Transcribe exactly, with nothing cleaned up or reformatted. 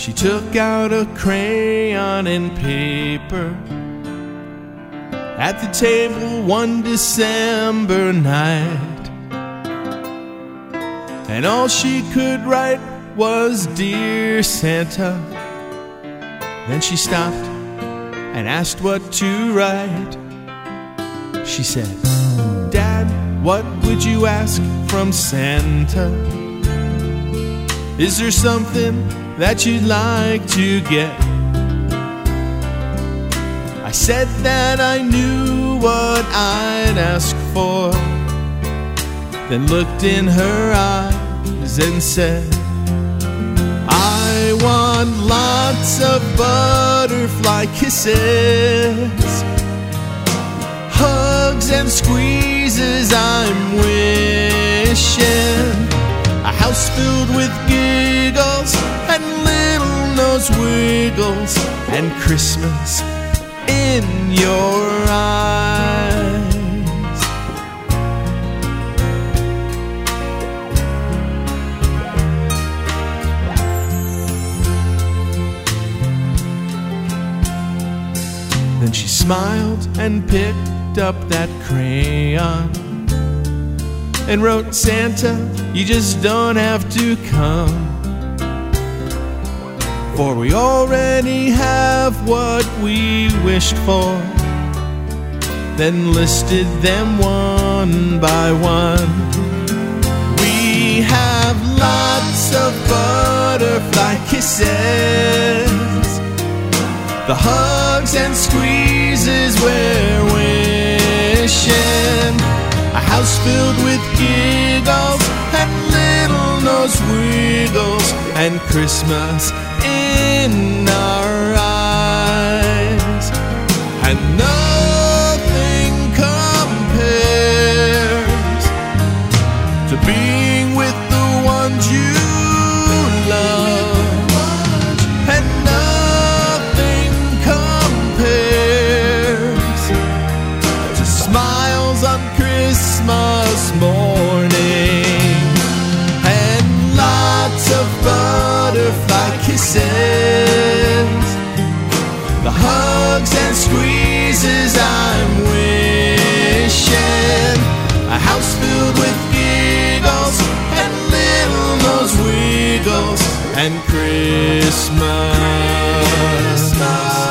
She took out a crayon and paper at the table one December night, and all she could write was "Dear Santa." Then she stopped and asked what to write. She said, "Dad, what would you ask from Santa? Is there something that you'd like to get?" I said that I knew what I'd ask for, then looked in her eyes and said, "I want lots of butterfly kisses, hugs and squeezes I'm wishing, a house filled with giggles and little nose wiggles, and Christmas in your eyes." Then she smiled and picked up that crayon and wrote, "Santa, you just don't have to come, for we already have what we wished for." Then listed them one by one. We have lots of butterfly kisses, the hugs and squeezes we're wishing, a house filled with giggles and little nose wiggles, and Christmas in our eyes. And nothing compares to being with the ones you love, and nothing compares to smiles on Christmas morning, and lots of butterfly kisses, the hugs and squeezes I'm wishing, a house filled with giggles and little nose wiggles, and Christmas